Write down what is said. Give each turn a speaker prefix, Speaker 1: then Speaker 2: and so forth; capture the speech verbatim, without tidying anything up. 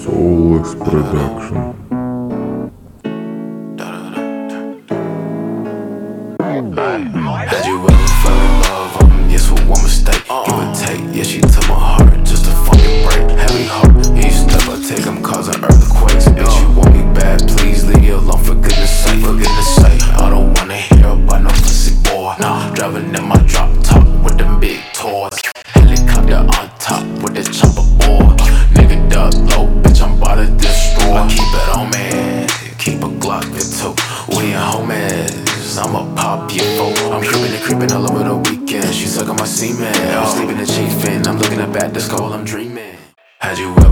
Speaker 1: Soulix Production.
Speaker 2: Had you ever fell in love? Um, yes, with one mistake. Give or take, yeah, she took my heart just a fucking break. Heavy heart, each step I take, I'm causing earthquakes. Bitch, you want me bad, please leave me alone, for goodness sake. For goodness sake, I don't wanna hear about no pussy boy. Nah, driving in my drop top with them big toys. Helicopter on top with the chopper boy. Nigga duck low, bitch, I'm about to destroy. I keep it on me, keep a Glock or two. We ain't homies, I'ma pop your phone. I'm creeping and creeping all over the weekend. She sucking my semen. I'm sleeping and chafing. I'm looking up at the skull, I'm dreaming. Had you ever